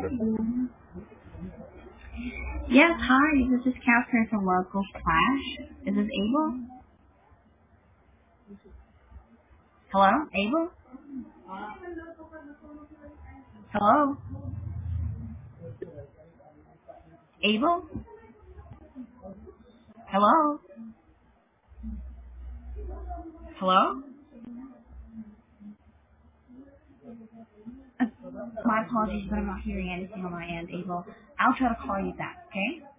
Yes, hi. This is Catherine from Local Flash. Is this Abel? Hello? Abel? Hello? Abel? Hello? Hello? Uh, my apologies, but I'm not hearing anything on my end, Abel. I'll try to call you back, okay?